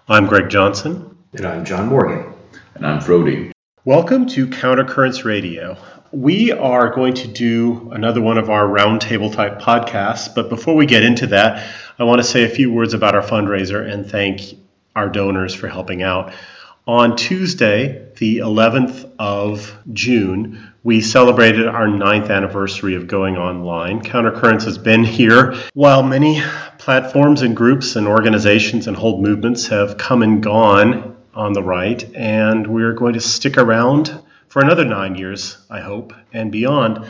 I'm Greg Johnson. And I'm John Morgan. And I'm Frody. Welcome to Countercurrents Radio. We are going to do another one of our roundtable type podcasts, but before we get into that, I want to say a few words about our fundraiser and thank our donors for helping out. On Tuesday, the 11th of June, we celebrated our 9th anniversary of going online. Countercurrents has been here while many platforms and groups and organizations and whole movements have come and gone on the right, and we're going to stick around for another 9 years, I hope, and beyond.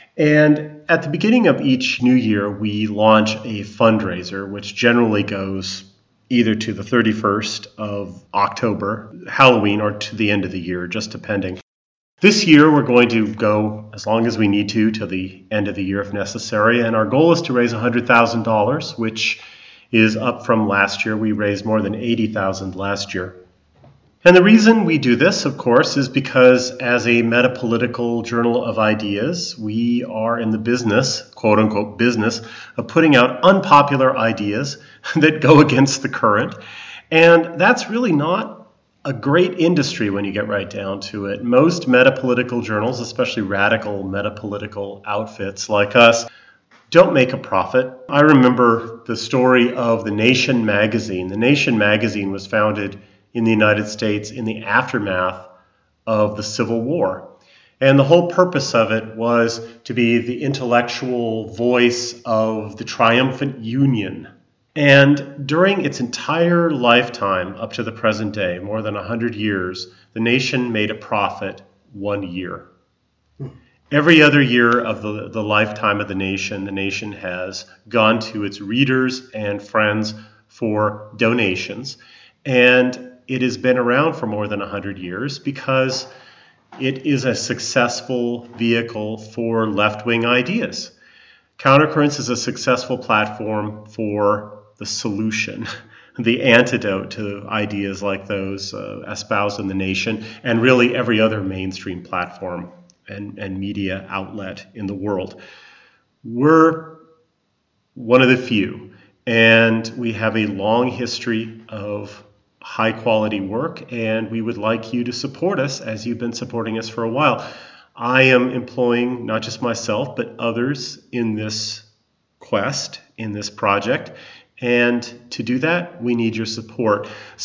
And at the beginning of each new year, we launch a fundraiser, which generally goes either to the 31st of October, Halloween, or to the end of the year, just depending. This year, we're going to go as long as we need to the end of the year if necessary, and our goal is to raise $100,000, which is up from last year. We raised more than $80,000 last year. And the reason we do this, of course, is because as a metapolitical journal of ideas, we are in the business, quote unquote business, of putting out unpopular ideas that go against the current. And that's really not a great industry when you get right down to it. Most metapolitical journals, especially radical metapolitical outfits like us, don't make a profit. I remember the story of The Nation magazine. The Nation magazine was founded in the United States in the aftermath of the Civil War. And the whole purpose of it was to be the intellectual voice of the triumphant Union. And during its entire lifetime up to the present day, more than 100 years, the Nation made a profit 1 year. Every other year of the lifetime of the Nation has gone to its readers and friends for donations. And it has been around for more than 100 years because it is a successful vehicle for left-wing ideas. Countercurrents is a successful platform for the solution, the antidote to ideas like those espoused in The Nation and really every other mainstream platform and media outlet in the world. We're one of the few, and we have a long history of high quality work, and we would like you to support us as you've been supporting us for a while. I am employing not just myself, but others in this quest, in this project, and to do that, we need your support.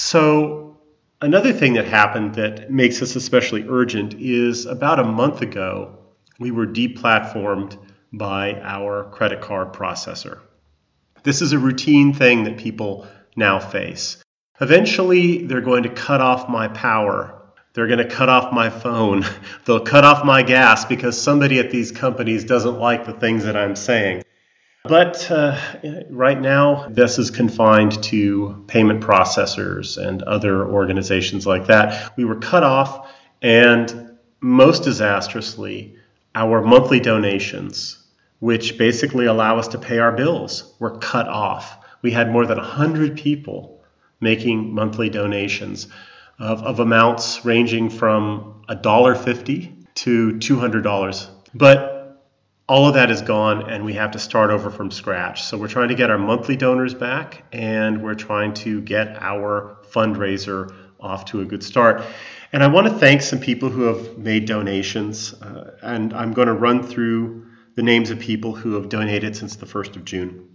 So another thing that happened that makes us especially urgent is about a month ago, we were deplatformed by our credit card processor. This is a routine thing that people now face. Eventually, they're going to cut off my power. They're going to cut off my phone. They'll cut off my gas because somebody at these companies doesn't like the things that I'm saying. But right now, this is confined to payment processors and other organizations like that. We were cut off, and most disastrously, our monthly donations, which basically allow us to pay our bills, were cut off. We had more than 100 people making monthly donations of amounts ranging from $1.50 to $200. But all of that is gone, and we have to start over from scratch. So we're trying to get our monthly donors back, and we're trying to get our fundraiser off to a good start. And I want to thank some people who have made donations, and I'm going to run through the names of people who have donated since the 1st of June.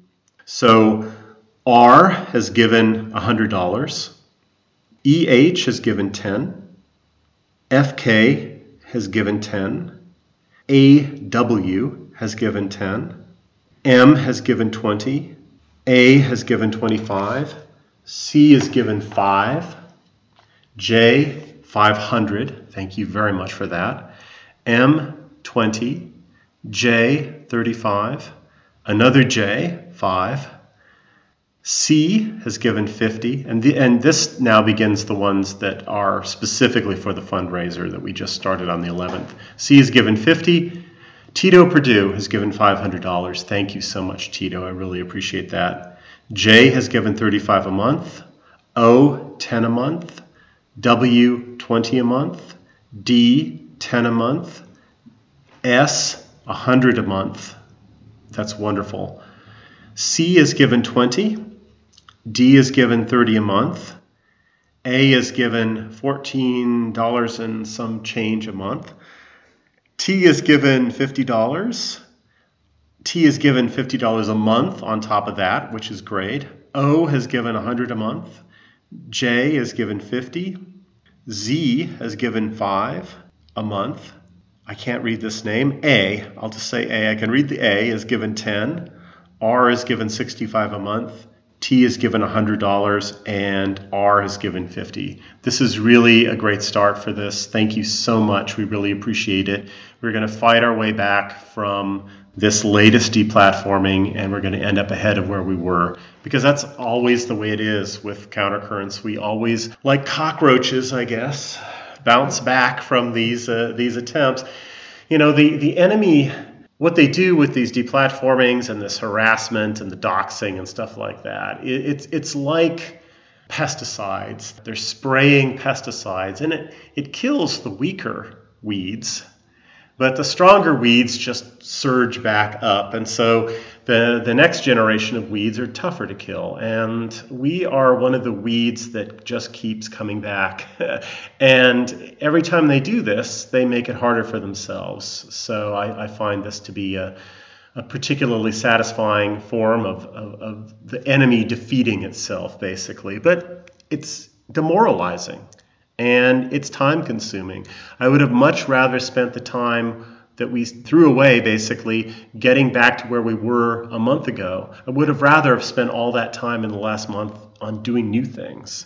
So R has given $100, EH has given $10, FK has given $10, AW has given $10, M has given $20, A has given $25, C has given $5, J $500, thank you very much for that, M $20, J $35, another J $5, C has given $50, and this now begins the ones that are specifically for the fundraiser that we just started on the 11th. C has given $50. Tito Perdue has given $500. Thank you so much, Tito. I really appreciate that. J has given $35 a month. O, $10 a month. W, $20 a month. D, $10 a month. S, $100 a month. That's wonderful. C is given $20. D is given $30 a month. A is given $14 and some change a month. T is given $50. T is given $50 a month on top of that, which is great. O has given $100 a month. J is given $50. Z has given $5 a month. I can't read this name. A, I'll just say A. I can read the A is given $10. R is given $65 a month. T is given $100 and R is given $50. This is really a great start for this. Thank you so much. We really appreciate it. We're going to fight our way back from this latest deplatforming, and we're going to end up ahead of where we were, because that's always the way it is with countercurrents. We always, like cockroaches, I guess, bounce back from these attempts. You know, the enemy, what they do with these deplatformings and this harassment and the doxing and stuff like that, it's like pesticides. They're spraying pesticides, and it kills the weaker weeds, but the stronger weeds just surge back up. And so the next generation of weeds are tougher to kill. And we are one of the weeds that just keeps coming back. And every time they do this, they make it harder for themselves. So I find this to be a particularly satisfying form of the enemy defeating itself, basically. But it's demoralizing. And it's time consuming. I would have much rather spent the time that we threw away, basically, getting back to where we were a month ago. I would have rather have spent all that time in the last month on doing new things.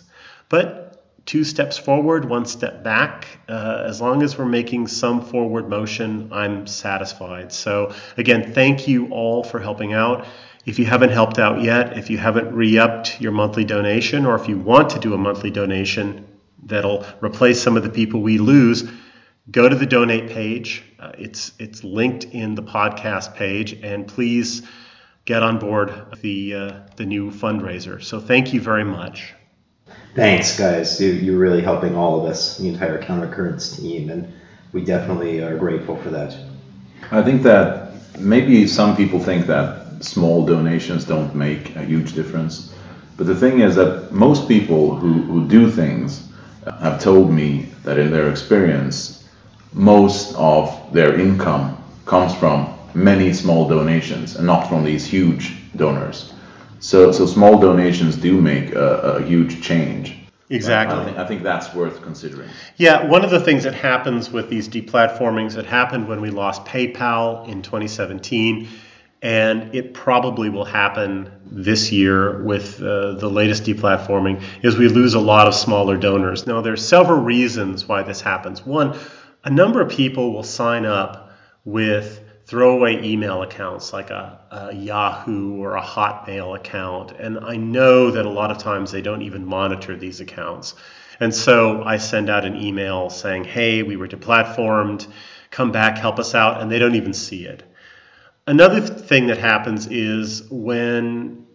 But 2 steps forward, 1 step back. As long as we're making some forward motion, I'm satisfied. So again, thank you all for helping out. If you haven't helped out yet, if you haven't re-upped your monthly donation, or if you want to do a monthly donation that'll replace some of the people we lose, go to the donate page. It's linked in the podcast page, and please get on board the new fundraiser. So thank you very much. Thanks, guys. You're really helping all of us, the entire Countercurrents team, and we definitely are grateful for that. I think that maybe some people think that small donations don't make a huge difference, but the thing is that most people who do things have told me that in their experience, most of their income comes from many small donations and not from these huge donors. So small donations do make a huge change. Exactly. I think that's worth considering. Yeah, one of the things that happens with these deplatformings, that happened when we lost PayPal in 2017, and it probably will happen this year with the latest deplatforming, is we lose a lot of smaller donors. Now, there's several reasons why this happens. One, a number of people will sign up with throwaway email accounts like a Yahoo or a Hotmail account, and I know that a lot of times they don't even monitor these accounts. And so I send out an email saying, hey, we were deplatformed, come back, help us out, and they don't even see it. Another thing that happens is when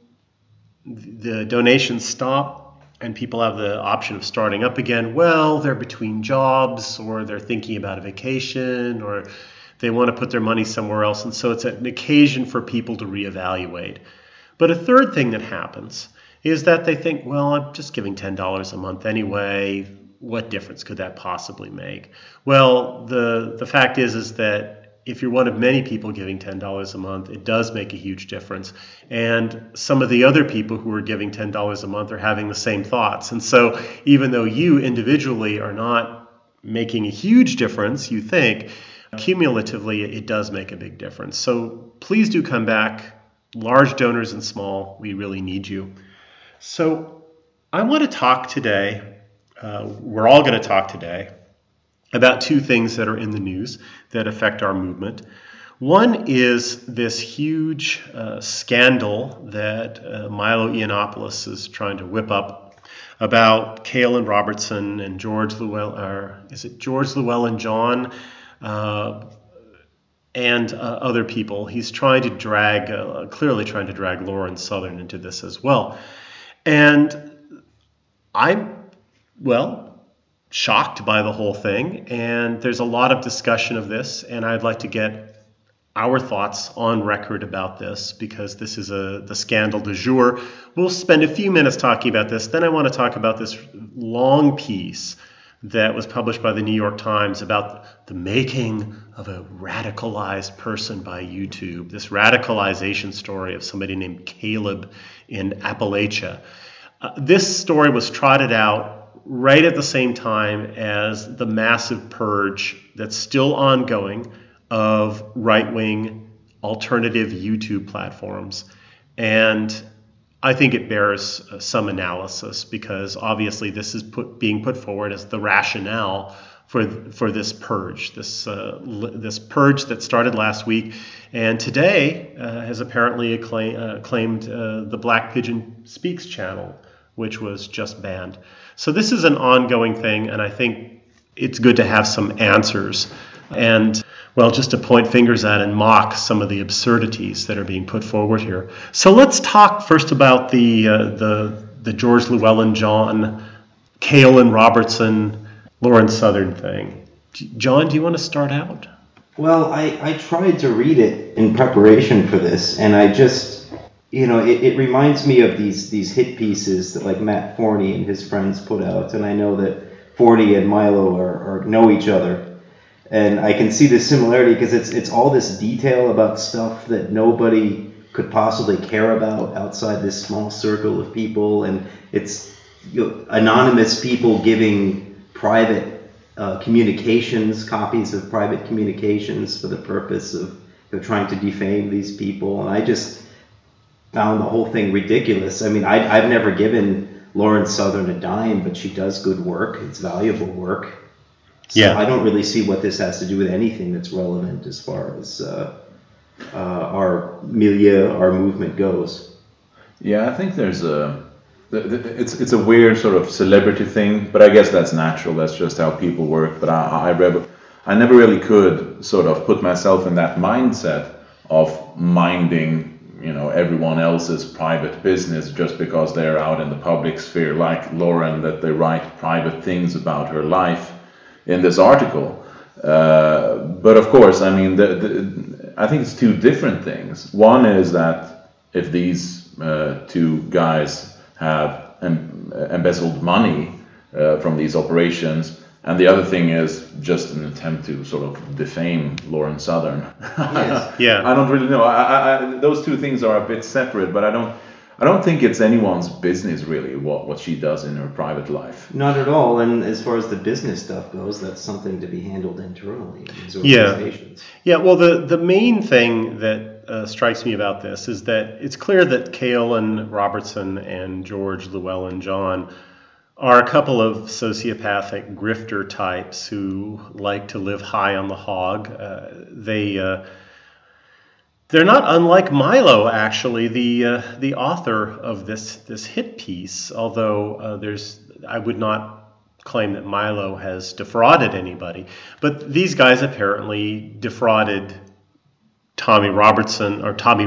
the donations stop and people have the option of starting up again, well, they're between jobs, or they're thinking about a vacation, or they want to put their money somewhere else. And so it's an occasion for people to reevaluate. But a third thing that happens is that they think, well, I'm just giving $10 a month anyway. What difference could that possibly make? Well, the fact is that if you're one of many people giving $10 a month, it does make a huge difference. And some of the other people who are giving $10 a month are having the same thoughts. And so even though you individually are not making a huge difference, you think, cumulatively it does make a big difference. So please do come back, large donors and small. We really need you. So I want to talk today, we're all going to talk today, about 2 things that are in the news that affect our movement. One is this huge scandal that Milo Yiannopoulos is trying to whip up about Kailyn Robertson and George Llewellyn-John and other people. He's trying to clearly trying to drag Lauren Southern into this as well. And I'm, shocked by the whole thing, and there's a lot of discussion of this, and I'd like to get our thoughts on record about this, because this is the scandal du jour. We'll spend a few minutes talking about this. Then I want to talk about this long piece that was published by the New York Times about the making of a radicalized person by YouTube, this radicalization story of somebody named Caleb in Appalachia. This story was trotted out right at the same time as the massive purge that's still ongoing of right-wing alternative YouTube platforms. And I think it bears some analysis, because obviously this is being put forward as the rationale for this purge, this purge that started last week, and today has apparently claimed the Black Pigeon Speaks channel, which was just banned. So this is an ongoing thing, and I think it's good to have some answers. And well, just to point fingers at and mock some of the absurdities that are being put forward here. So let's talk first about the George Llewellyn-John, Kailyn Robertson, Lauren Southern thing. John, do you want to start out? Well, I tried to read it in preparation for this, and I just, it reminds me of these hit pieces that like Matt Forney and his friends put out, and I know that Forney and Milo know each other. And I can see the similarity because it's all this detail about stuff that nobody could possibly care about outside this small circle of people, and it's anonymous people giving private communications, copies of private communications for the purpose of trying to defame these people. And I just found the whole thing ridiculous. I mean, I've never given Lauren Southern a dime, but she does good work. It's valuable work. So yeah. I don't really see what this has to do with anything that's relevant as far as our milieu, our movement goes. Yeah, I think there's it's a weird sort of celebrity thing, but I guess that's natural. That's just how people work. But I never really could sort of put myself in that mindset of minding, everyone else's private business just because they're out in the public sphere, like Lauren, that they write private things about her life in this article. But of course, I mean, I think it's two different things. One is that if these two guys have embezzled money from these operations, and the other thing is just an attempt to sort of defame Lauren Southern. Yes. Yeah. I don't really know. I those two things are a bit separate, but I don't think it's anyone's business really what she does in her private life. Not at all. And as far as the business stuff goes, that's something to be handled internally in these organizations. Yeah. Well, the main thing that strikes me about this is that it's clear that Kailyn Robertson and George Llewellyn-John are a couple of sociopathic grifter types who like to live high on the hog. They're not unlike Milo, actually, the author of this hit piece. Although I would not claim that Milo has defrauded anybody, but these guys apparently defrauded Tommy Robinson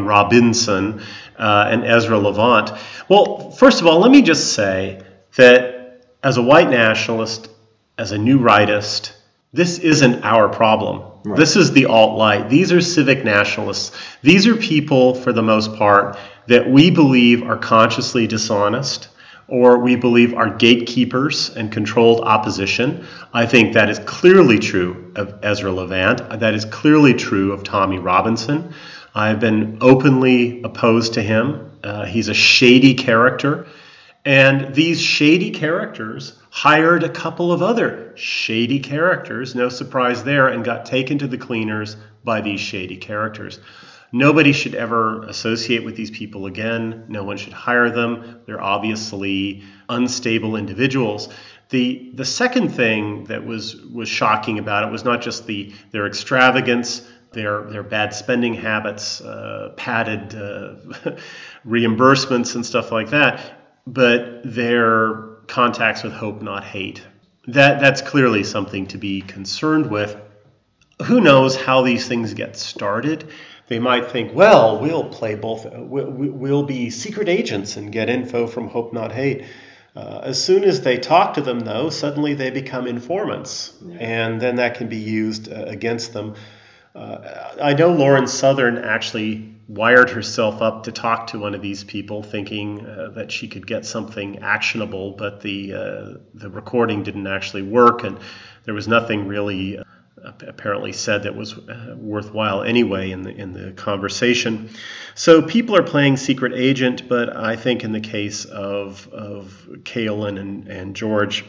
and Ezra Levant. Well, first of all, let me just say that as a white nationalist, as a new rightist, this isn't our problem. Right. This is the alt-right. These are civic nationalists. These are people, for the most part, that we believe are consciously dishonest, or we believe are gatekeepers and controlled opposition. I think that is clearly true of Ezra Levant. That is clearly true of Tommy Robinson. I've been openly opposed to him. He's a shady character. And these shady characters hired a couple of other shady characters, no surprise there, and got taken to the cleaners by these shady characters. Nobody should ever associate with these people again. No one should hire them. They're obviously unstable individuals. The second thing that was shocking about it was not just their extravagance, their bad spending habits, padded reimbursements and stuff like that, but their contacts with Hope Not Hate. That's clearly something to be concerned with. Who knows how these things get started? They might think, well, we'll play both. We'll be secret agents and get info from Hope Not Hate. As soon as they talk to them, though, suddenly they become informants, and then that can be used against them. I know Lauren Southern actually wired herself up to talk to one of these people, thinking that she could get something actionable, but the recording didn't actually work, and there was nothing really apparently said that was worthwhile anyway in the conversation. So people are playing secret agent, but I think in the case of Kaolin and George,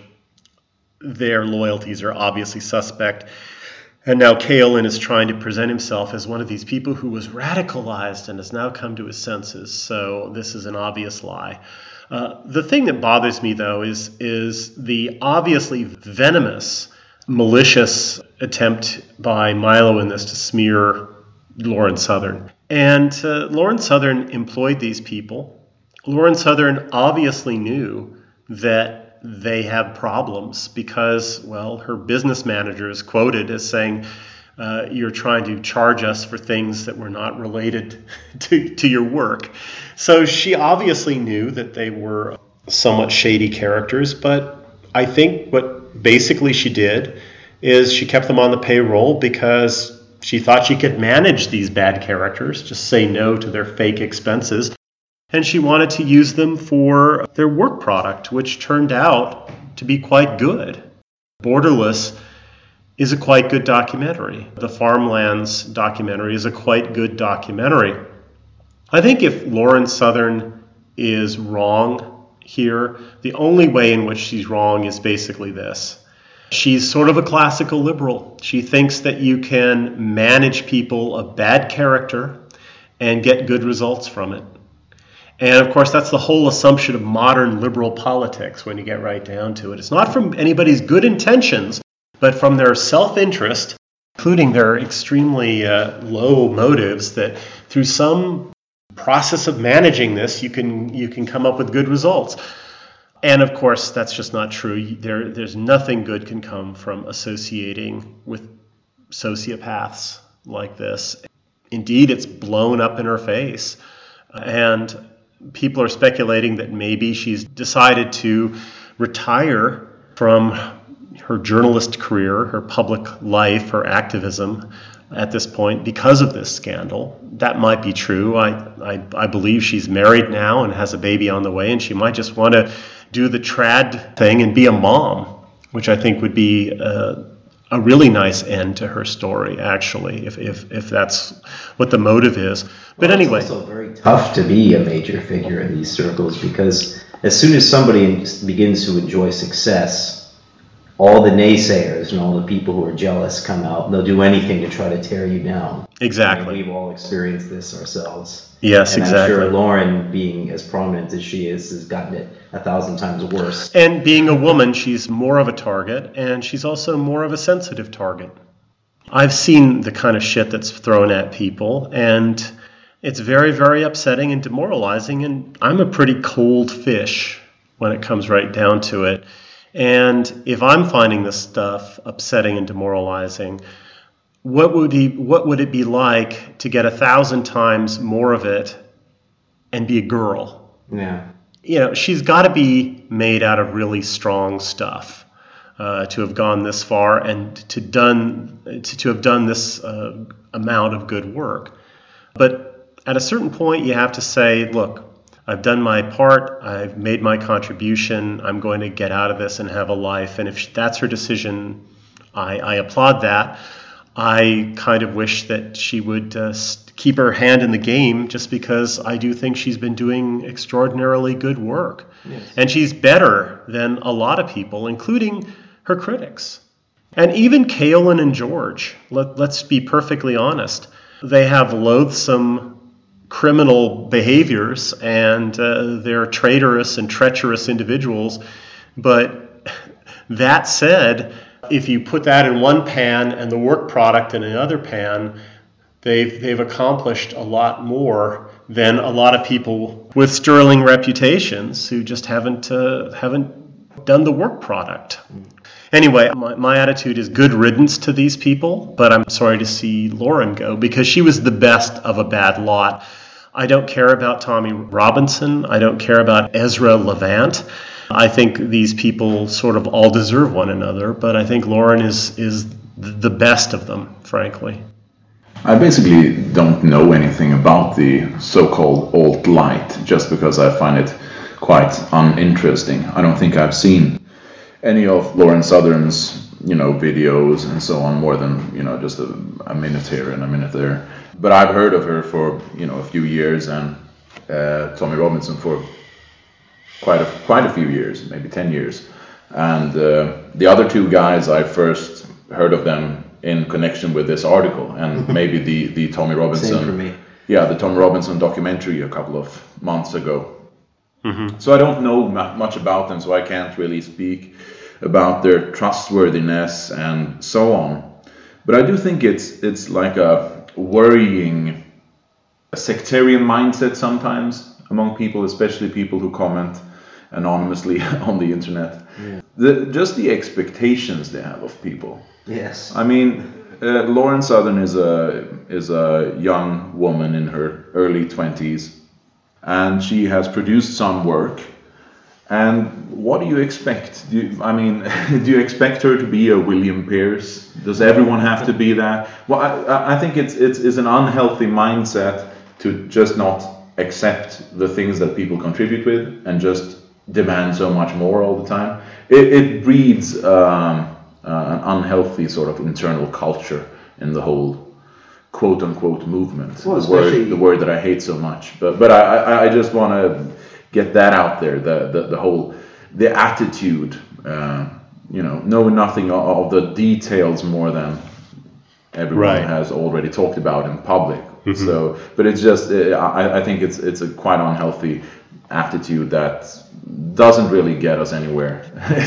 their loyalties are obviously suspect. And now Kaolin is trying to present himself as one of these people who was radicalized and has now come to his senses. So this is an obvious lie. The thing that bothers me, though, is the obviously venomous, malicious attempt by Milo in this to smear Lauren Southern. And Lauren Southern employed these people. Lauren Southern obviously knew that they have problems because, well, her business manager is quoted as saying, you're trying to charge us for things that were not related to your work. So she obviously knew that they were somewhat shady characters, but I think what basically she did is she kept them on the payroll because she thought she could manage these bad characters, just say no to their fake expenses. And she wanted to use them for their work product, which turned out to be quite good. Borderless is a quite good documentary. The Farmlands documentary is a quite good documentary. I think if Lauren Southern is wrong here, the only way in which she's wrong is basically this. She's sort of a classical liberal. She thinks that you can manage people of bad character and get good results from it. And of course, that's the whole assumption of modern liberal politics when you get right down to it. It's not from anybody's good intentions, but from their self-interest, including their extremely low motives, that through some process of managing this, you can come up with good results. And of course, that's just not true. There's nothing good can come from associating with sociopaths like this. Indeed, it's blown up in her face. And people are speculating that maybe she's decided to retire from her journalist career, her public life, her activism at this point because of this scandal. That might be true. I believe she's married now and has a baby on the way, and she might just want to do the trad thing and be a mom, which I think would be a really nice end to her story, actually, if that's what the motive is. But anyway, it's also very tough to be a major figure in these circles because as soon as somebody begins to enjoy success, all the naysayers and all the people who are jealous come out. They'll do anything to try to tear you down. Exactly. And we've all experienced this ourselves. Yes, and exactly. I'm sure Lauren, being as prominent as she is, has gotten it 1,000 times worse. And being a woman, she's more of a target, and she's also more of a sensitive target. I've seen the kind of shit that's thrown at people, and it's very, very upsetting and demoralizing, and I'm a pretty cold fish when it comes right down to it. And if I'm finding this stuff upsetting and demoralizing, what would it be like to get 1,000 times more of it and be a girl? Yeah. You know, she's got to be made out of really strong stuff to have gone this far and to have done this amount of good work. But at a certain point, you have to say, look, I've done my part, I've made my contribution, I'm going to get out of this and have a life. And if that's her decision, I applaud that. I kind of wish that she would keep her hand in the game, just because I do think she's been doing extraordinarily good work. Yes. And she's better than a lot of people, including her critics. And even Kaolin and George, let's be perfectly honest, they have loathsome criminal behaviors, and they're traitorous and treacherous individuals. But that said, if you put that in one pan and the work product in another pan, they've accomplished a lot more than a lot of people with sterling reputations who just haven't done the work product. Anyway, my attitude is good riddance to these people, but I'm sorry to see Lauren go because she was the best of a bad lot. I don't care about Tommy Robinson. I don't care about Ezra Levant. I think these people sort of all deserve one another, but I think Lauren is the best of them, frankly. I basically don't know anything about the so-called alt-light, just because I find it quite uninteresting. I don't think I've seen any of Lauren Southern's, videos and so on, more than, just a minute here and a minute there. But I've heard of her for, a few years, and Tommy Robinson for quite a few years, maybe 10 years. And the other two guys, I first heard of them in connection with this article, and maybe the Tommy Robinson. Same for me. Yeah, the Tommy Robinson documentary a couple of months ago. Mm-hmm. So I don't know much about them, so I can't really speak about their trustworthiness and so on. But I do think it's like a worrying sectarian mindset sometimes among people, especially people who comment anonymously on the internet. Yeah. Just the expectations they have of people. Yes. I mean, Lauren Southern is a young woman in her early 20s, and she has produced some work. And what do you expect? Do you expect her to be a William Pierce? Does everyone have to be that? Well, I think it's an unhealthy mindset to just not accept the things that people contribute with and just demand so much more all the time. It breeds an unhealthy sort of internal culture in the whole quote-unquote movement. Well, the word that I hate so much. But I just want to get that out there. The attitude, know nothing of the details more than everyone has already talked about in public. Mm-hmm. So, but it's just I think it's a quite unhealthy attitude that doesn't really get us anywhere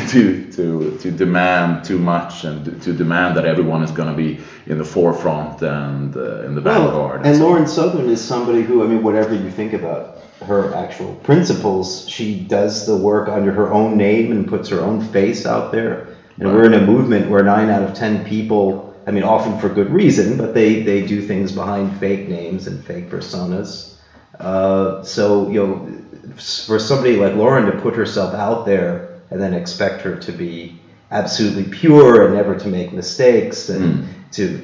to demand too much and to demand that everyone is going to be in the forefront and in the vanguard. And Lauren Southern is somebody who, whatever you think about her actual principles, she does the work under her own name and puts her own face out there. And we're in a movement where 9 out of 10 people, often for good reason, but they do things behind fake names and fake personas. So, for somebody like Lauren to put herself out there and then expect her to be absolutely pure and never to make mistakes and to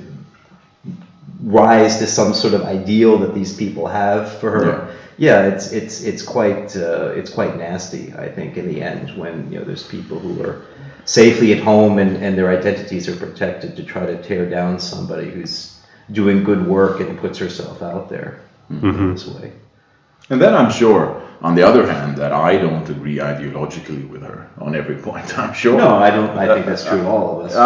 rise to some sort of ideal that these people have for her. Yeah, it's quite nasty, I think, in the end, when there's people who are safely at home and their identities are protected to try to tear down somebody who's doing good work and puts herself out there in this way. And then I'm sure, on the other hand, that I don't agree ideologically with her on every point. I'm sure. No, I don't. I think that's true of all of us.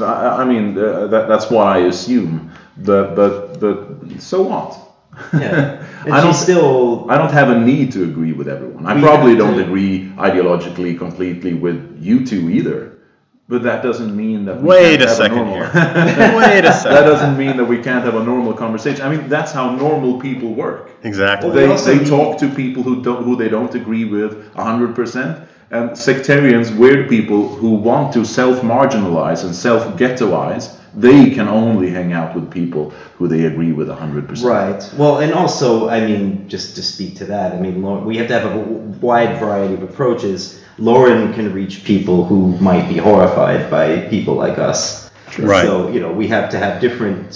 That's what I assume. But so what? Yeah. And I don't have a need to agree with everyone. I probably don't agree ideologically completely with you two either. But that doesn't mean that Wait a second here. Wait a second. That doesn't mean that we can't have a normal conversation. That's how normal people work. Exactly. They talk to people who they don't agree with 100%. And sectarians, weird people who want to self-marginalize and self-ghettoize, they can only hang out with people who they agree with 100%. Right. Well, and also, just to speak to that, we have to have a wide variety of approaches. Lauren can reach people who might be horrified by people like us. Right. So, we have to have different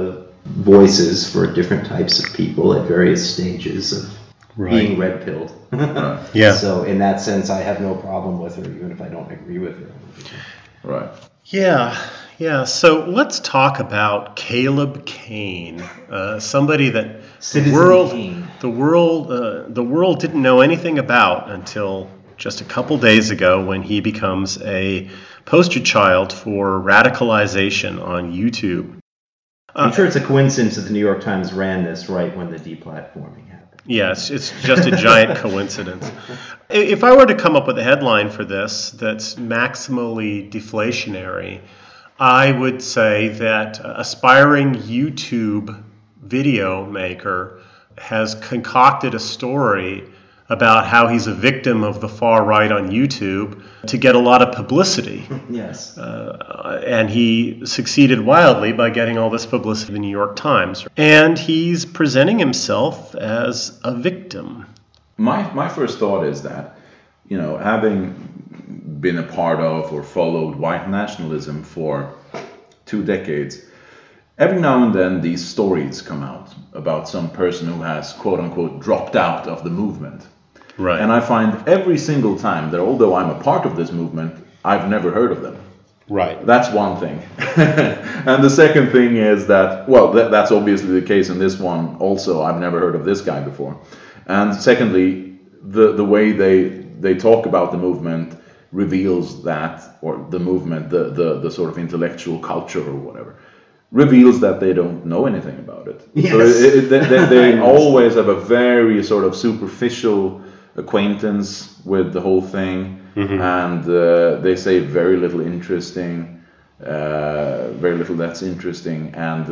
voices for different types of people at various stages of being red-pilled. Yeah. So, in that sense, I have no problem with her, even if I don't agree with her. Right. Yeah. So let's talk about Caleb Cain, somebody that the world didn't know anything about until just a couple days ago, when he becomes a poster child for radicalization on YouTube. I'm sure it's a coincidence that the New York Times ran this right when the deplatforming happened. Yes, it's just a giant coincidence. If I were to come up with a headline for this that's maximally deflationary, I would say that aspiring YouTube video maker has concocted a story about how he's a victim of the far right on YouTube to get a lot of publicity. Yes. And he succeeded wildly by getting all this publicity in the New York Times. And he's presenting himself as a victim. My first thought is that, having been a part of or followed white nationalism for 2 decades, every now and then these stories come out about some person who has, quote unquote, dropped out of the movement. Right. And I find every single time that although I'm a part of this movement, I've never heard of them. Right. That's one thing. And the second thing is that, well, that's obviously the case in this one also. I've never heard of this guy before. And secondly, the way they talk about the movement reveals that, or the movement, the sort of intellectual culture or whatever, reveals that they don't know anything about it. Yes. So they always have a very sort of superficial acquaintance with the whole thing, and they say very little that's interesting, and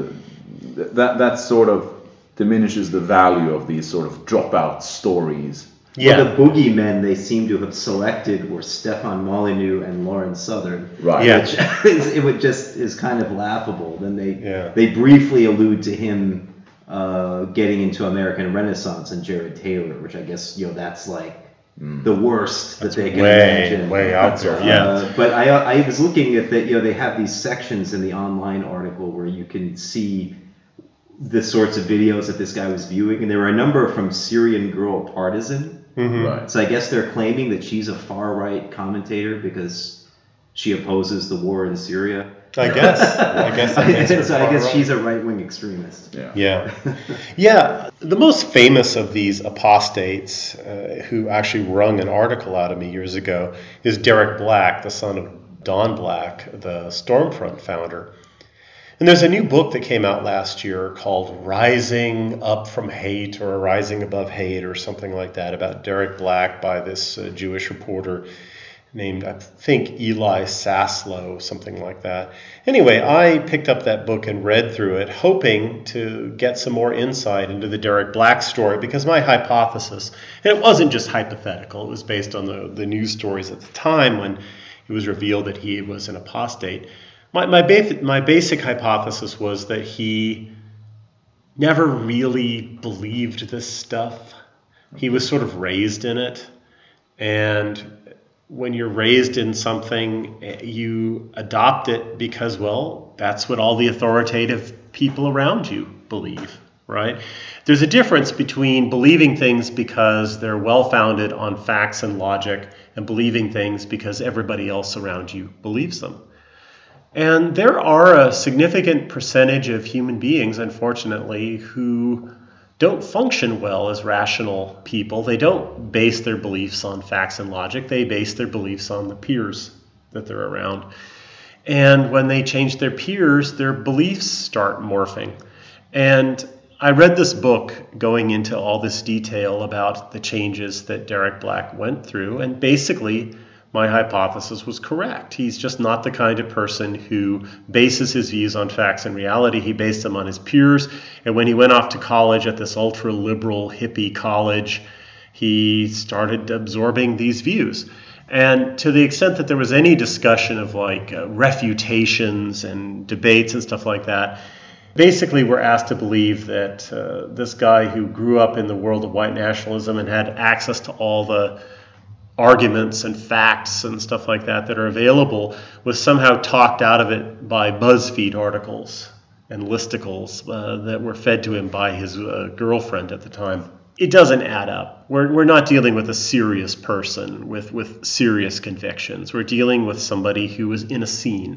that sort of diminishes the value of these sort of dropout stories. Yeah. Well, the boogeymen they seem to have selected were Stefan Molyneux and Lauren Southern. Right. Yeah. Which is kind of laughable. Then Yeah. they briefly allude to him getting into American Renaissance and Jared Taylor, which I guess that's like the worst that they can imagine. Way out there. Yeah. But I was looking at that. They have these sections in the online article where you can see the sorts of videos that this guy was viewing, and there were a number from Syrian Girl Partisan. Right. So I guess they're claiming that she's a far-right commentator because she opposes the war in Syria. I guess that makes her So I guess far she's a right-wing extremist. Yeah. Yeah. The most famous of these apostates who actually wrung an article out of me years ago is Derek Black, the son of Don Black, the Stormfront founder. And there's a new book that came out last year called Rising Up from Hate or Rising Above Hate or something like that, about Derek Black by this Jewish reporter named, I think, Eli Saslow, something like that. Anyway, I picked up that book and read through it, hoping to get some more insight into the Derek Black story, because my hypothesis, and it wasn't just hypothetical, it was based on the news stories at the time when it was revealed that he was an apostate. My basic hypothesis was that he never really believed this stuff. He was sort of raised in it. And when you're raised in something, you adopt it because, well, that's what all the authoritative people around you believe, right? There's a difference between believing things because they're well-founded on facts and logic and believing things because everybody else around you believes them. And there are a significant percentage of human beings, unfortunately, who don't function well as rational people. They don't base their beliefs on facts and logic. They base their beliefs on the peers that they're around. And when they change their peers, their beliefs start morphing. And I read this book going into all this detail about the changes that Derek Black went through, and basically my hypothesis was correct. He's just not the kind of person who bases his views on facts and reality. He based them on his peers. And when he went off to college at this ultra-liberal hippie college, he started absorbing these views. And to the extent that there was any discussion of refutations and debates and stuff like that, basically we're asked to believe that this guy who grew up in the world of white nationalism and had access to all the arguments and facts and stuff like that are available was somehow talked out of it by BuzzFeed articles and listicles that were fed to him by his girlfriend at the time. It doesn't add up. We're not dealing with a serious person with serious convictions. We're dealing with somebody who was in a scene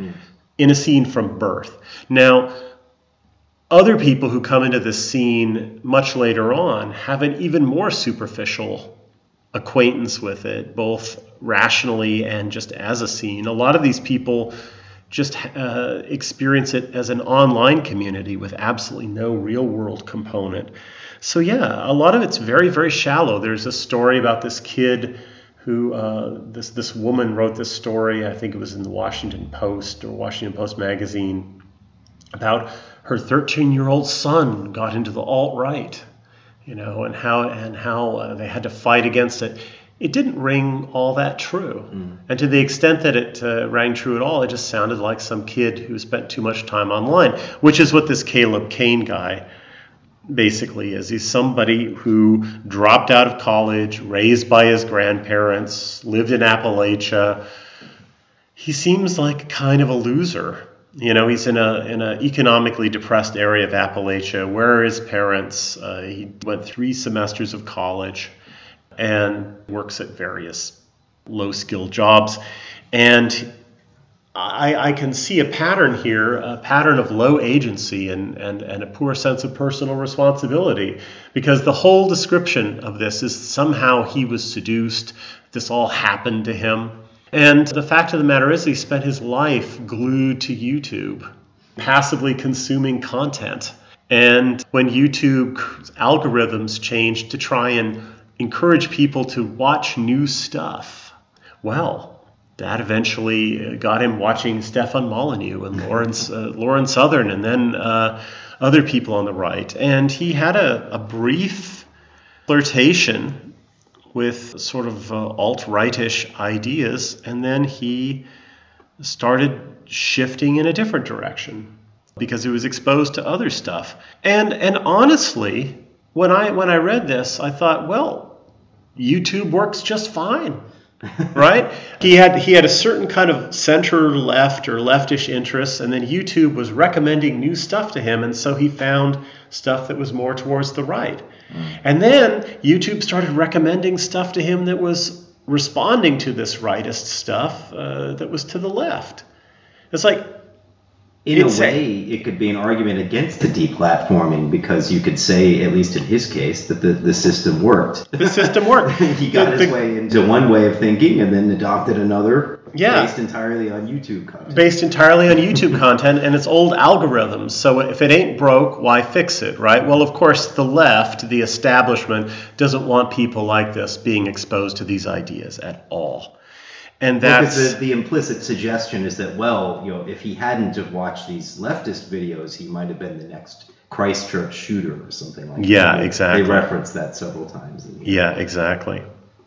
from birth. Now, other people who come into this scene much later on have an even more superficial acquaintance with it, both rationally and just as a scene. A lot of these people just experience it as an online community with absolutely no real world component. So yeah, a lot of it's very, very shallow. There's a story about this kid who, this woman wrote this story, I think it was in the Washington Post or Washington Post magazine, about her 13-year-old son got into the alt-right, and how they had to fight against it. It didn't ring all that true. And to the extent that it rang true at all, it just sounded like some kid who spent too much time online, which is what this Caleb Kane guy basically is. He's somebody who dropped out of college, raised by his grandparents, lived in Appalachia. He seems like kind of a loser. He's in a economically depressed area of Appalachia. Where are his parents? He went 3 semesters of college and works at various low-skilled jobs. And I can see a pattern here, a pattern of low agency and a poor sense of personal responsibility, because the whole description of this is somehow he was seduced, this all happened to him. And the fact of the matter is he spent his life glued to YouTube, passively consuming content. And when YouTube's algorithms changed to try and encourage people to watch new stuff, well, that eventually got him watching Stefan Molyneux and Lauren Southern, and then other people on the right. And he had a brief flirtation with sort of alt-rightish ideas, and then he started shifting in a different direction because he was exposed to other stuff. And honestly, when I read this, I thought, well, YouTube works just fine. Right? He had a certain kind of center left or leftish interests, and then YouTube was recommending new stuff to him, and so he found stuff that was more towards the right. And then YouTube started recommending stuff to him that was responding to this rightist stuff that was to the left. It's like, in a way, it could be an argument against the deplatforming, because you could say, at least in his case, that the system worked. The system worked. He got his way into one way of thinking and then adopted another based entirely on YouTube content. And it's old algorithms. So if it ain't broke, why fix it, right? Well, of course, the left, the establishment, doesn't want people like this being exposed to these ideas at all. And that's because the implicit suggestion is that, well, if he hadn't have watched these leftist videos, he might have been the next Christchurch shooter or something like that. Yeah, exactly. They reference that several times. Yeah, exactly.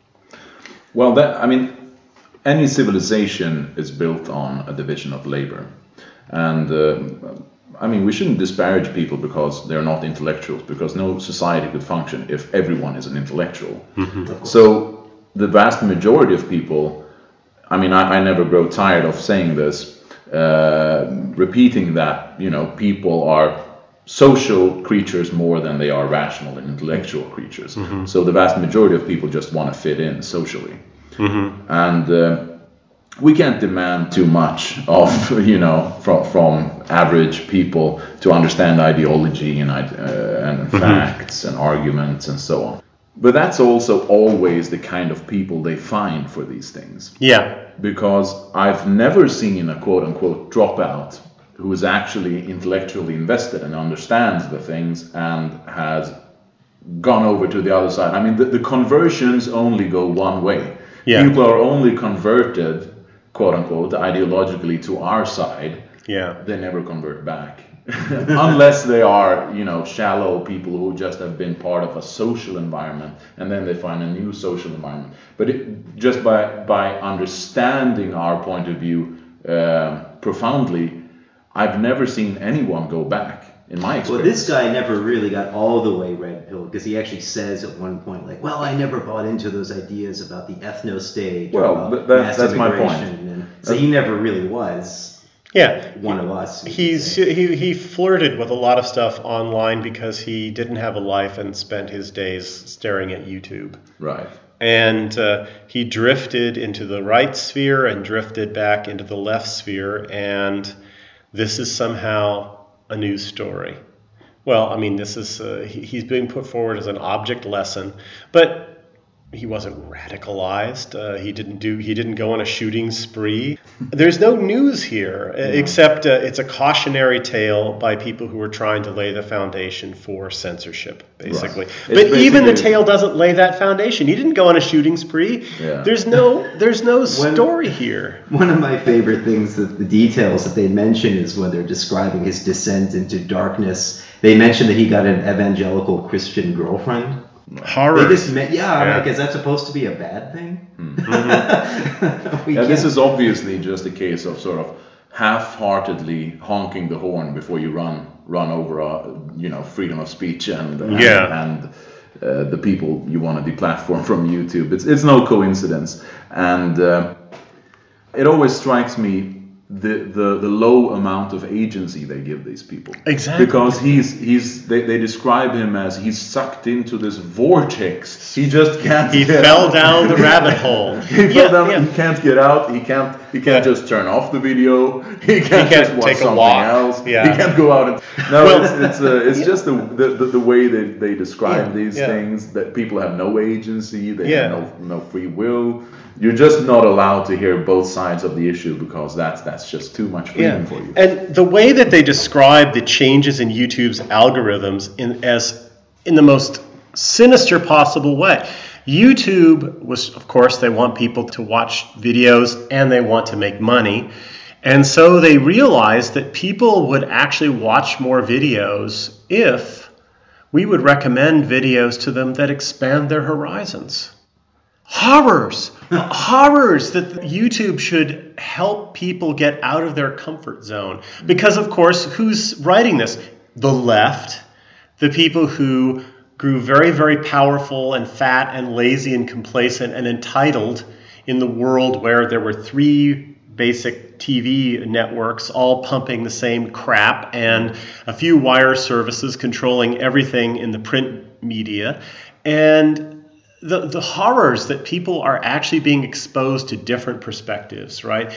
Well, any civilization is built on a division of labor. And we shouldn't disparage people because they're not intellectuals, because no society could function if everyone is an intellectual. Mm-hmm. So the vast majority of people, I never grow tired of saying this, repeating that, people are social creatures more than they are rational and intellectual creatures. Mm-hmm. So the vast majority of people just want to fit in socially. Mm-hmm. And we can't demand too much of, from average people to understand ideology and mm-hmm. facts and arguments and so on. But that's also always the kind of people they find for these things. Yeah. Because I've never seen a quote-unquote dropout who is actually intellectually invested and understands the things and has gone over to the other side. The conversions only go one way. Yeah. People are only converted, quote-unquote, ideologically to our side. Yeah. They never convert back. Unless they are, shallow people who just have been part of a social environment, and then they find a new social environment. But just by understanding our point of view profoundly, I've never seen anyone go back, in my experience. Well, this guy never really got all the way red pilled, because he actually says at one point, I never bought into those ideas about the ethno-state. Well, but that's my point. And so he never really was. Yeah, one of us. He flirted with a lot of stuff online because he didn't have a life and spent his days staring at YouTube. Right. And he drifted into the right sphere and drifted back into the left sphere, and this is somehow a news story. Well, this is he's being put forward as an object lesson, but he wasn't radicalized. He didn't go on a shooting spree. There's no news here, except it's a cautionary tale by people who are trying to lay the foundation for censorship, basically. Right. But even the tale doesn't lay that foundation. He didn't go on a shooting spree. Yeah. There's no story here. One of my favorite things, the details that they mention, is when they're describing his descent into darkness. They mention that he got an evangelical Christian girlfriend. Horror. They just is that supposed to be a bad thing? Mm-hmm. This is obviously just a case of sort of half-heartedly honking the horn before you run over freedom of speech and the people you want to deplatform from YouTube. It's no coincidence, and it always strikes me the low amount of agency they give these people. Exactly. Because they describe him as he's sucked into this vortex. He just can't. He fell down the rabbit hole. He fell down. He can't get out. He can't just turn off the video. He can't just watch take a something walk. else. Yeah. He can't go out and it's just the way that they describe these things, that people have no agency. They have no free will. You're just not allowed to hear both sides of the issue, because that's just too much freedom for you. And the way that they describe the changes in YouTube's algorithms in the most sinister possible way. YouTube was, of course, they want people to watch videos and they want to make money. And so they realized that people would actually watch more videos if we would recommend videos to them that expand their horizons. Horrors that YouTube should help people get out of their comfort zone. Because, of course, who's writing this? The left, the people who grew very, very powerful and fat and lazy and complacent and entitled in the world where there were 3 basic TV networks all pumping the same crap and a few wire services controlling everything in the print media. And the horrors that people are actually being exposed to different perspectives, right?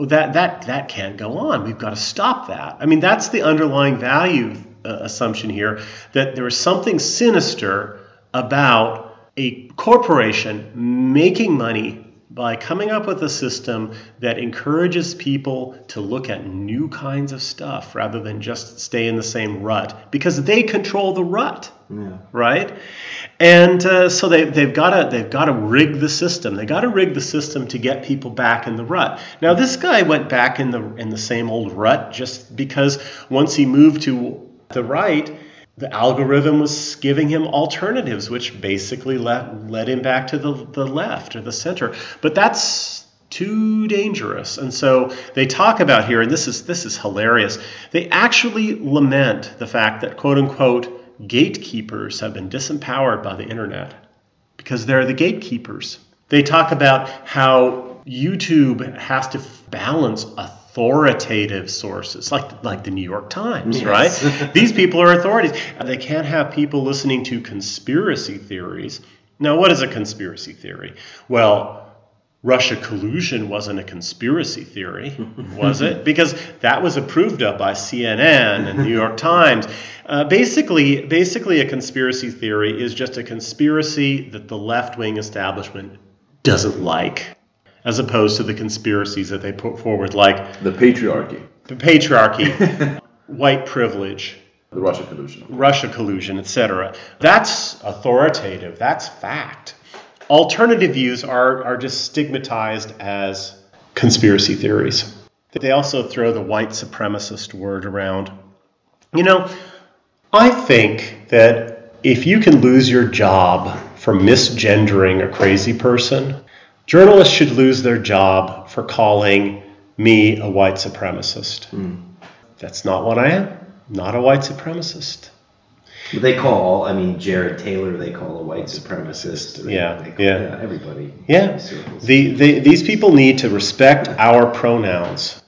That can't go on. We've got to stop that. I mean, that's the underlying value assumption here, that there is something sinister about a corporation making money by coming up with a system that encourages people to look at new kinds of stuff rather than just stay in the same rut, because they control the rut, right? And so they've got to rig the system. They got to rig the system to get people back in the rut. Now, this guy went back in the same old rut just because once he moved to the right, the algorithm was giving him alternatives, which basically led him back to the left or the center. But that's too dangerous. And so they talk about here, and this is hilarious, they actually lament the fact that, quote unquote, gatekeepers have been disempowered by the internet because they're the gatekeepers. They talk about how YouTube has to balance authoritative sources like the New York Times, right? These people are authorities. They can't have people listening to conspiracy theories. Now, what is a conspiracy theory? Well, Russia collusion wasn't a conspiracy theory, was it? Because that was approved of by CNN and New York Times. Basically, a conspiracy theory is just a conspiracy that the left-wing establishment doesn't like, as opposed to the conspiracies that they put forward, like the patriarchy, white privilege, the Russia collusion, etc. That's authoritative. That's fact. Alternative views are just stigmatized as conspiracy theories. They also throw the white supremacist word around. You know, I think that if you can lose your job for misgendering a crazy person, journalists should lose their job for calling me a white supremacist. That's not what I am. Not a white supremacist. They call, Jared Taylor, they call a white supremacist. Everybody. Yeah. These people need to respect our pronouns.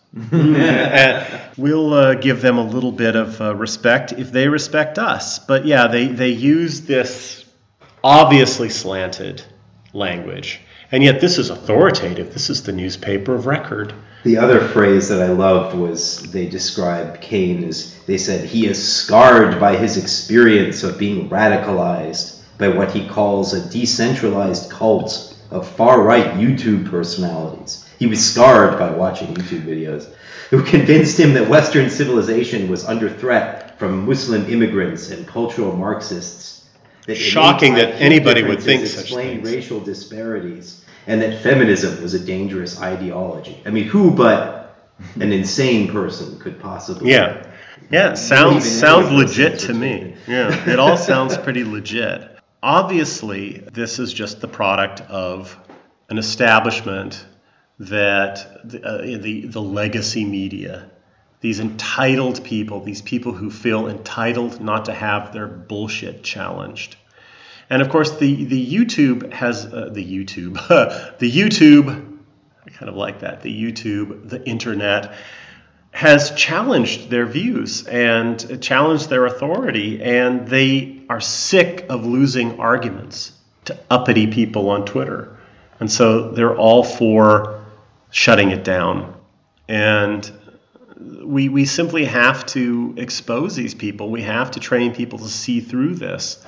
We'll give them a little bit of respect if they respect us. But yeah, they use this obviously slanted language. And yet this is authoritative. This is the newspaper of record. The other phrase that I loved was they described Cain as, they said, he is scarred by his experience of being radicalized by what he calls a decentralized cult of far-right YouTube personalities. He was scarred by watching YouTube videos, who convinced him that Western civilization was under threat from Muslim immigrants and cultural Marxists. Shocking that anybody would think such explain things. Racial disparities, and that feminism was a dangerous ideology. I mean, who but an insane person could possibly... Yeah, sounds legit to me. Yeah, it all sounds pretty legit. Obviously, this is just the product of an establishment that the legacy media, these entitled people, these people who feel entitled not to have their bullshit challenged. And of course, the YouTube I kind of like that. The YouTube, the internet has challenged their views and challenged their authority, and they are sick of losing arguments to uppity people on Twitter. And so they're all for shutting it down. And we simply have to expose these people. We have to train people to see through this.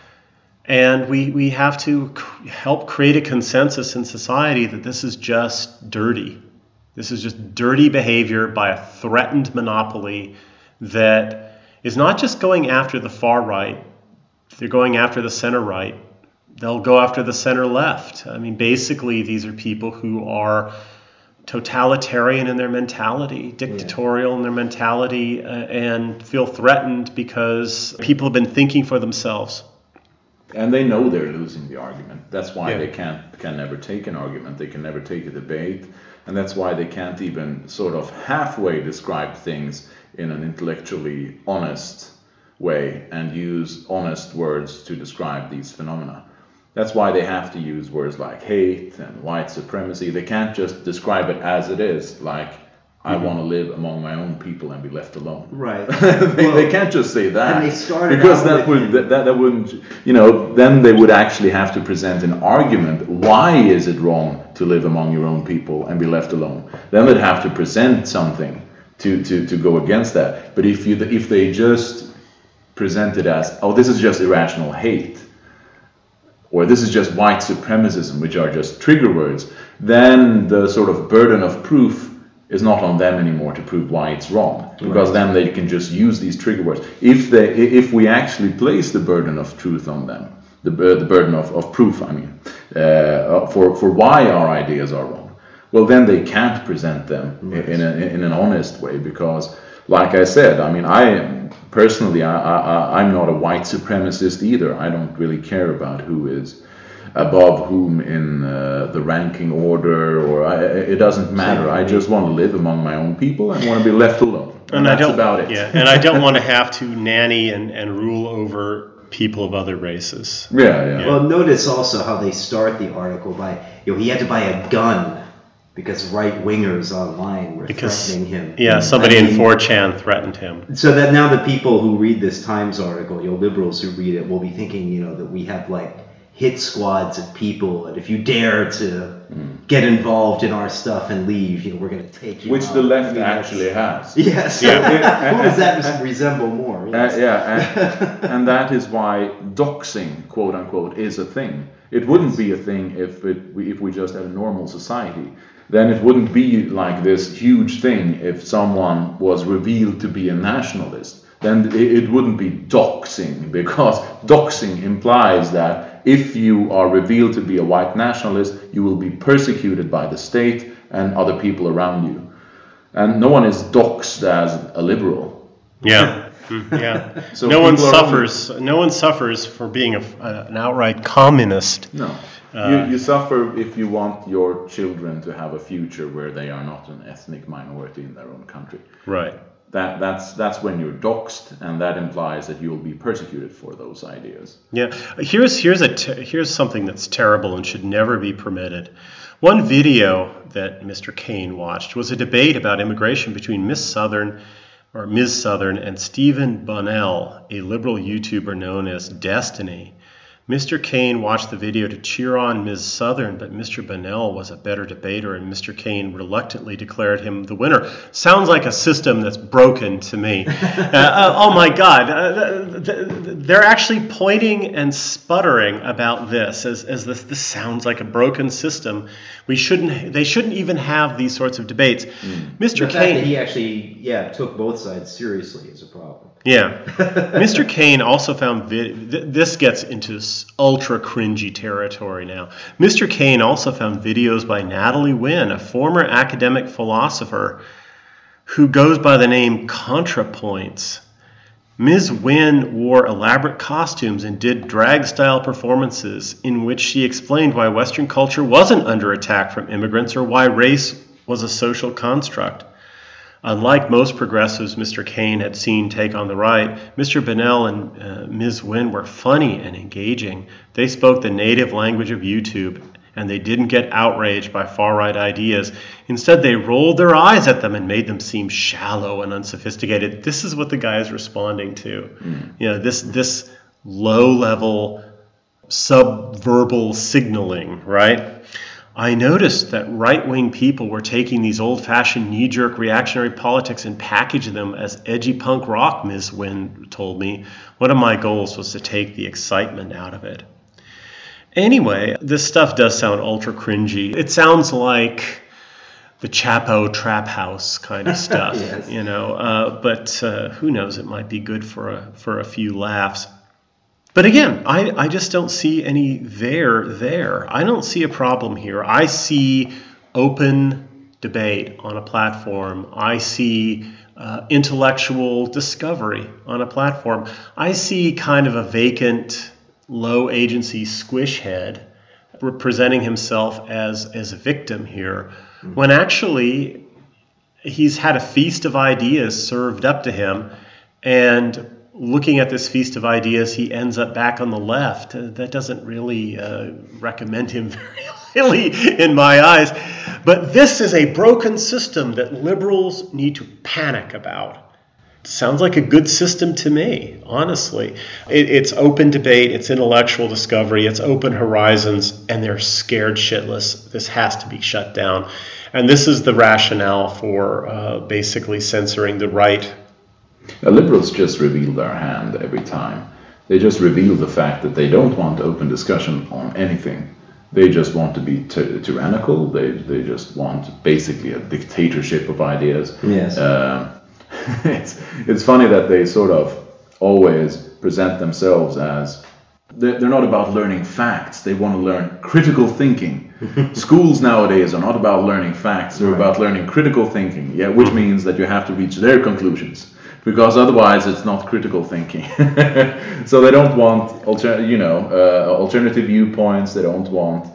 And we have to help create a consensus in society that this is just dirty. This is just dirty behavior by a threatened monopoly that is not just going after the far right. They're going after the center right. They'll go after the center left. I mean, basically, these are people who are totalitarian in their mentality, dictatorial in their mentality, and feel threatened because people have been thinking for themselves. And they know they're losing the argument. That's why they can never take an argument. They can never take a debate. And that's why they can't even sort of halfway describe things in an intellectually honest way and use honest words to describe these phenomena. That's why they have to use words like hate and white supremacy. They can't just describe it as it is, like, I want to live among my own people and be left alone. Right. they can't just say that. And they started because out that wouldn't, then they would actually have to present an argument. Why is it wrong to live among your own people and be left alone? Then they'd have to present something to go against that. But if they just present it as, oh, this is just irrational hate, or this is just white supremacism, which are just trigger words, then the sort of burden of proof is not on them anymore to prove why it's wrong, because then they can just use these trigger words. If we actually place the burden of truth on them, the burden of proof, I mean, for why our ideas are wrong, well, then they can't present them in an honest way, because, like I said, I mean, I'm not a white supremacist either. I don't really care about who is above whom in the ranking order, it doesn't matter. I just want to live among my own people and want to be left alone. And that's about it. Yeah, and I don't want to have to nanny and rule over people of other races. Yeah. Well, notice also how they start the article by, he had to buy a gun because right-wingers online were threatening him. Yeah, somebody in 4chan threatened him. So that now the people who read this Times article, liberals who read it, will be thinking, that we have hit squads of people, and if you dare to get involved in our stuff and leave, we're going to take you Which out. the left actually has. Yes. Yeah. Who does that resemble more? Yes. And that is why doxing, quote unquote, is a thing. It wouldn't be a thing if we just had a normal society. Then it wouldn't be like this huge thing if someone was revealed to be a nationalist. Then it wouldn't be doxing, because doxing implies that if you are revealed to be a white nationalist, you will be persecuted by the state and other people around you. And no one is doxed as a liberal. Yeah. Yeah. So no one suffers for being an outright communist. No. You suffer if you want your children to have a future where they are not an ethnic minority in their own country. Right. That's when you're doxed, and that implies that you'll be persecuted for those ideas. Yeah, here's something that's terrible and should never be permitted. One video that Mr. Kane watched was a debate about immigration between Ms. Southern and Stephen Bunnell, a liberal YouTuber known as Destiny. Mr. Kane watched the video to cheer on Ms. Southern, but Mr. Bunnell was a better debater, and Mr. Kane reluctantly declared him the winner. Sounds like a system that's broken to me. Oh my God. They're actually pointing and sputtering about this as this sounds like a broken system. They shouldn't even have these sorts of debates. Mr. The fact Kane, that he actually took both sides seriously is a problem. Yeah. Mr. Kane also found this gets into ultra cringy territory now. Mr. Kane also found videos by Natalie Wynn, a former academic philosopher who goes by the name ContraPoints. Ms. Wynn wore elaborate costumes and did drag-style performances in which she explained why Western culture wasn't under attack from immigrants or why race was a social construct. Unlike most progressives Mr. Kane had seen take on the right, Mr. Bunnell and Ms. Wynn were funny and engaging. They spoke the native language of YouTube and they didn't get outraged by far-right ideas. Instead, they rolled their eyes at them and made them seem shallow and unsophisticated. This is what the guy is responding to. This low-level subverbal signaling, right? I noticed that right-wing people were taking these old-fashioned knee-jerk reactionary politics and packaging them as edgy punk rock, Ms. Wynn told me. One of my goals was to take the excitement out of it. Anyway, this stuff does sound ultra cringy. It sounds like the Chapo Trap House kind of stuff, Yes. But who knows, it might be good for a few laughs. But again, I just don't see any there. I don't see a problem here. I see open debate on a platform. I see intellectual discovery on a platform. I see kind of a vacant, low agency squish head representing himself as a victim here, when actually he's had a feast of ideas served up to him, and looking at this feast of ideas, he ends up back on the left. That doesn't really recommend him very highly in my eyes. But this is a broken system that liberals need to panic about. Sounds like a good system to me, honestly. It's open debate, it's intellectual discovery, it's open horizons, and they're scared shitless. This has to be shut down. And this is the rationale for basically censoring the right. Liberals just reveal their hand every time. They just reveal the fact that they don't want open discussion on anything. They just want to be tyrannical. They just want basically a dictatorship of ideas. Yes. It's funny that they sort of always present themselves as they're not about learning facts. They want to learn critical thinking. Schools nowadays are not about learning facts. They're about learning critical thinking. Yeah, which means that you have to reach their conclusions, because otherwise it's not critical thinking. So they don't want alternative viewpoints. They don't want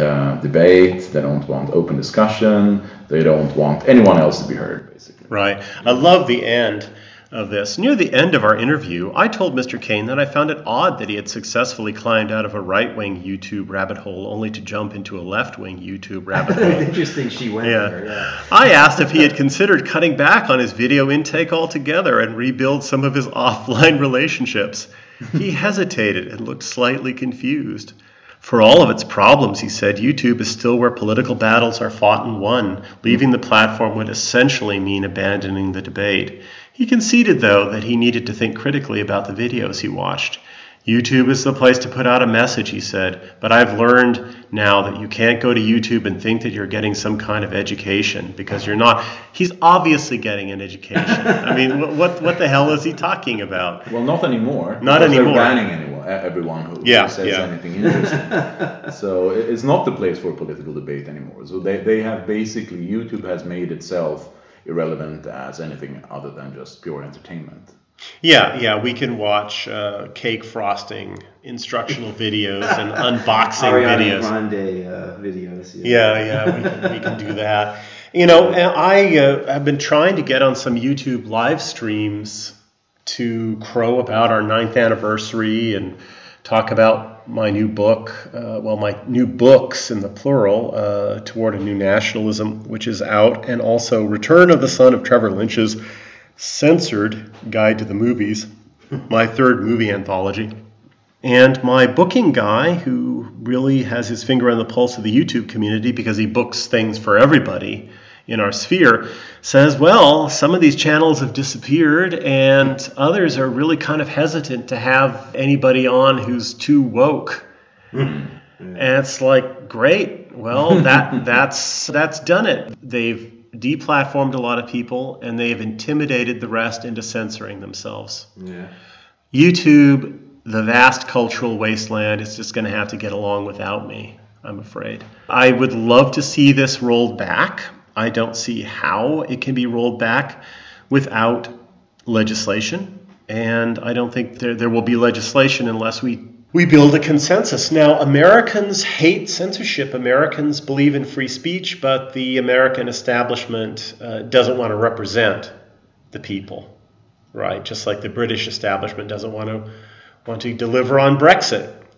debate. They don't want open discussion. They don't want anyone else to be heard, basically. Right. I love the end of this. Near the end of our interview, I told Mr. Kane that I found it odd that he had successfully climbed out of a right-wing YouTube rabbit hole only to jump into a left-wing YouTube rabbit hole. Interesting she went there, yeah. I asked if he had considered cutting back on his video intake altogether and rebuild some of his offline relationships. He hesitated and looked slightly confused. For all of its problems, he said, YouTube is still where political battles are fought and won. Leaving the platform would essentially mean abandoning the debate. He conceded, though, that he needed to think critically about the videos he watched. YouTube is the place to put out a message, he said, but I've learned now that you can't go to YouTube and think that you're getting some kind of education, because you're not. He's obviously getting an education. I mean, what the hell is he talking about? Well, not anymore. Not anymore. They're banning everyone who says anything interesting. So it's not the place for political debate anymore. So they have basically, YouTube has made itself irrelevant as anything other than just pure entertainment. Yeah, we can watch cake frosting instructional videos and unboxing Ariana videos. Grande videos. Yeah, we can do that. And I have been trying to get on some YouTube live streams to crow about our 9th anniversary and talk about my new book, my new books in the plural, Toward a New Nationalism, which is out, and also Return of the Son of Trevor Lynch's Censored Guide to the Movies, my 3rd movie anthology. And my booking guy, who really has his finger on the pulse of the YouTube community because he books things for everybody in our sphere, says, well, some of these channels have disappeared and others are really kind of hesitant to have anybody on who's too woke. And it's like, great, well, that's done it. They've deplatformed a lot of people, and they've intimidated the rest into censoring themselves. Yeah. YouTube, the vast cultural wasteland, is just going to have to get along without me, I'm afraid. I would love to see this rolled back. I don't see how it can be rolled back without legislation, and I don't think there will be legislation unless we build a consensus. Now, Americans hate censorship. Americans believe in free speech, but the American establishment doesn't want to represent the people, right? Just like the British establishment doesn't want to deliver on Brexit.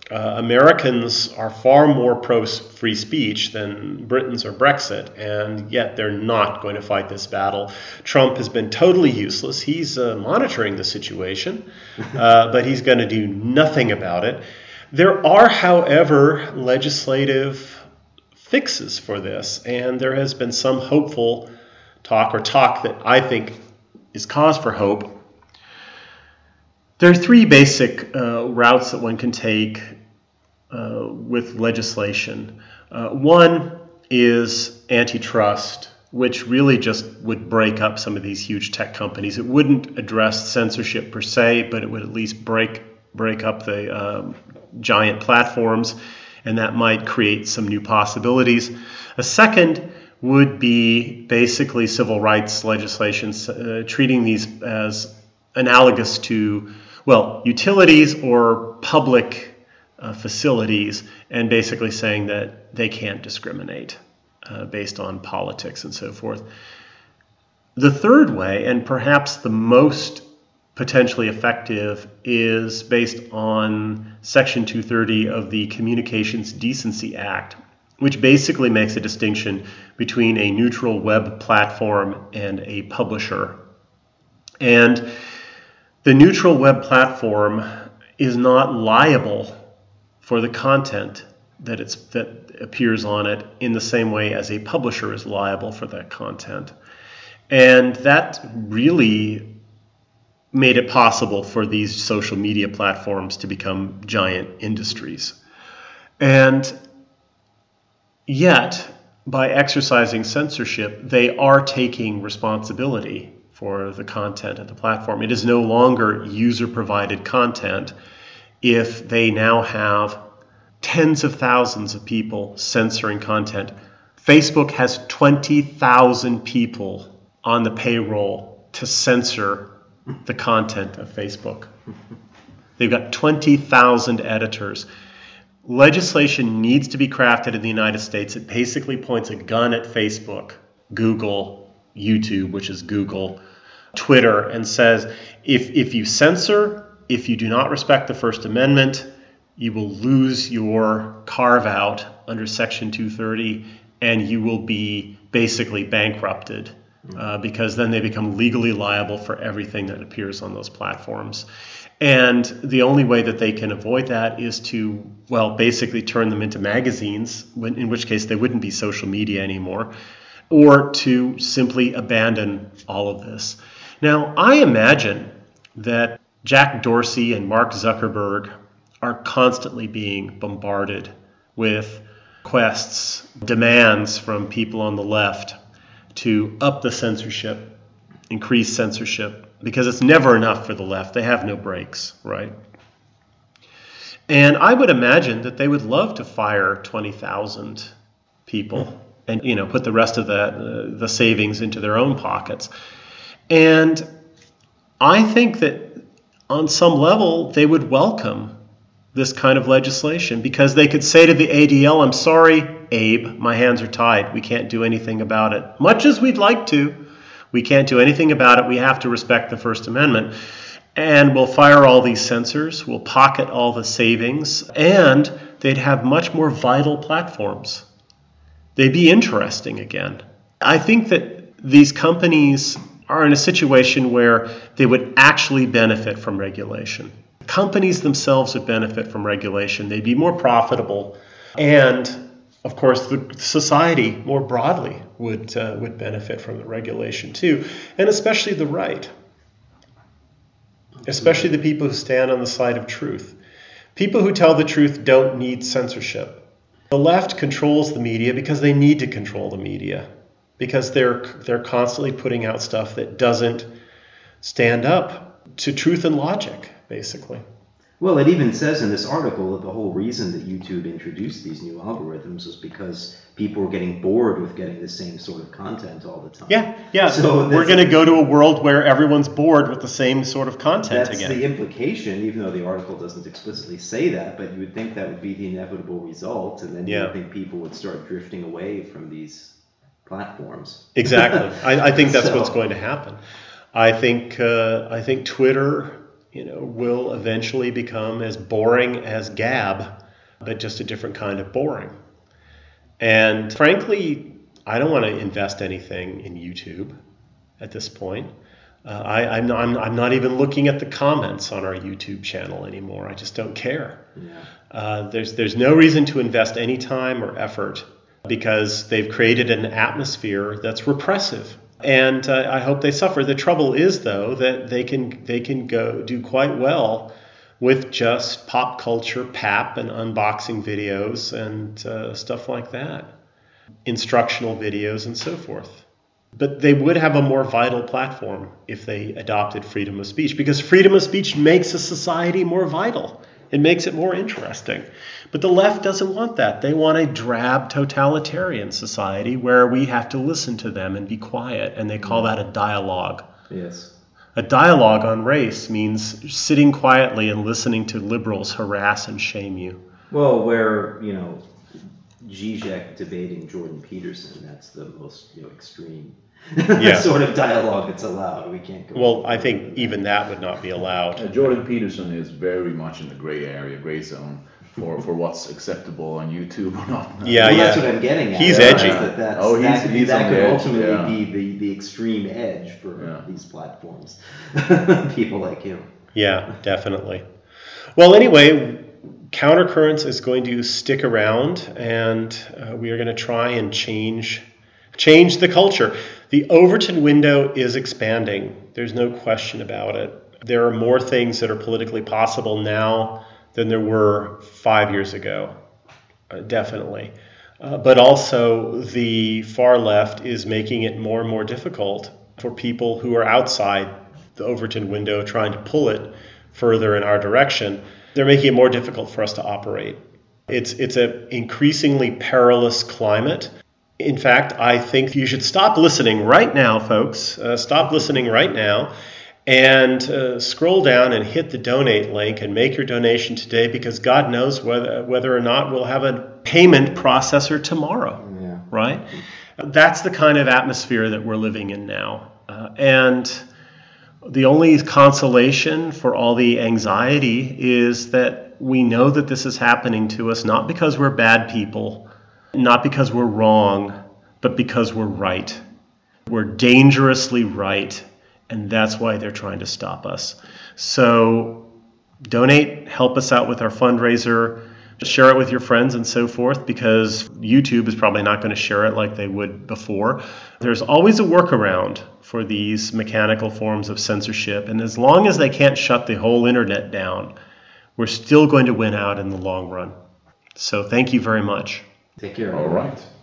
Americans are far more pro-free speech than Britons or Brexit, and yet they're not going to fight this battle. Trump has been totally useless. He's monitoring the situation, but he's going to do nothing about it. There are, however, legislative fixes for this, and there has been some hopeful talk that I think is cause for hope. There are three basic routes that one can take with legislation. One is antitrust, which really just would break up some of these huge tech companies. It wouldn't address censorship per se, but it would at least break up the giant platforms, and that might create some new possibilities. A second would be basically civil rights legislation, treating these as analogous to, well, utilities or public facilities, and basically saying that they can't discriminate based on politics and so forth. The third way, and perhaps the most potentially effective, is based on Section 230 of the Communications Decency Act, which basically makes a distinction between a neutral web platform and a publisher. And the neutral web platform is not liable for the content that appears on it in the same way as a publisher is liable for that content. And that really made it possible for these social media platforms to become giant industries. And yet, by exercising censorship, they are taking responsibility for the content of the platform. It is no longer user-provided content if they now have tens of thousands of people censoring content. Facebook has 20,000 people on the payroll to censor the content of Facebook. They've got 20,000 editors. Legislation needs to be crafted in the United States. It basically points a gun at Facebook, Google, YouTube, which is Google, Twitter, and says, if you censor, if you do not respect the First Amendment, you will lose your carve-out under Section 230, and you will be basically bankrupted, because then they become legally liable for everything that appears on those platforms. And the only way that they can avoid that is to, well, basically turn them into magazines, in which case they wouldn't be social media anymore, or to simply abandon all of this. Now, I imagine that Jack Dorsey and Mark Zuckerberg are constantly being bombarded with requests, demands from people on the left to up the censorship, increase censorship, because it's never enough for the left. They have no brakes, right? And I would imagine that they would love to fire 20,000 people and, put the rest of the savings into their own pockets. And I think that on some level they would welcome this kind of legislation, because they could say to the ADL, I'm sorry, Abe, my hands are tied. We can't do anything about it. Much as we'd like to, we can't do anything about it. We have to respect the First Amendment. And we'll fire all these censors, we'll pocket all the savings, and they'd have much more vital platforms. They'd be interesting again. I think that these companies are in a situation where they would actually benefit from regulation. Companies themselves would benefit from regulation. They'd be more profitable. And, of course, the society more broadly would benefit from the regulation too, and especially the right, especially the people who stand on the side of truth. People who tell the truth don't need censorship. The left controls the media because they need to control the media, because they're constantly putting out stuff that doesn't stand up to truth and logic, basically. Well, it even says in this article that the whole reason that YouTube introduced these new algorithms was because people were getting bored with getting the same sort of content all the time. Yeah. So we're going to go to a world where everyone's bored with the same sort of content again. That's the implication, even though the article doesn't explicitly say that, but you would think that would be the inevitable result, and then you would think people would start drifting away from these platforms. Exactly. I think that's what's going to happen. I think Twitter will eventually become as boring as Gab, but just a different kind of boring. And frankly, I don't want to invest anything in YouTube at this point. I'm not even looking at the comments on our YouTube channel anymore. I just don't care. Yeah. There's no reason to invest any time or effort because they've created an atmosphere that's repressive. And I hope they suffer. The trouble is, though, that they can go do quite well with just pop culture pap and unboxing videos and stuff like that, instructional videos and so forth. But they would have a more vital platform if they adopted freedom of speech, because freedom of speech makes a society more vital. It makes it more interesting. But the left doesn't want that. They want a drab totalitarian society where we have to listen to them and be quiet, and they call that a dialogue. Yes. A dialogue on race means sitting quietly and listening to liberals harass and shame you. Well, where, Zizek debating Jordan Peterson, that's the most extreme sort of dialogue that's allowed. We can't go. Well, I think even that would not be allowed. Jordan Peterson is very much in the gray zone for what's acceptable on YouTube or not. That's what I'm getting at. He's edgy. That could ultimately be the extreme edge for these platforms. People like him. Yeah, definitely. Well, anyway, Countercurrents is going to stick around, and we are going to try and change the culture. The Overton window is expanding. There's no question about it. There are more things that are politically possible now than there were 5 years ago, definitely. But also the far left is making it more and more difficult for people who are outside the Overton window trying to pull it further in our direction. They're making it more difficult for us to operate. It's an increasingly perilous climate. In fact, I think you should stop listening right now, folks. Stop listening right now and scroll down and hit the donate link and make your donation today, because God knows whether or not we'll have a payment processor tomorrow, right? That's the kind of atmosphere that we're living in now. And the only consolation for all the anxiety is that we know that this is happening to us not because we're bad people, not because we're wrong, but because we're right. We're dangerously right, and that's why they're trying to stop us. So donate, help us out with our fundraiser, share it with your friends and so forth, because YouTube is probably not going to share it like they would before. There's always a workaround for these mechanical forms of censorship, and as long as they can't shut the whole internet down, we're still going to win out in the long run. So thank you very much. Take care. All right.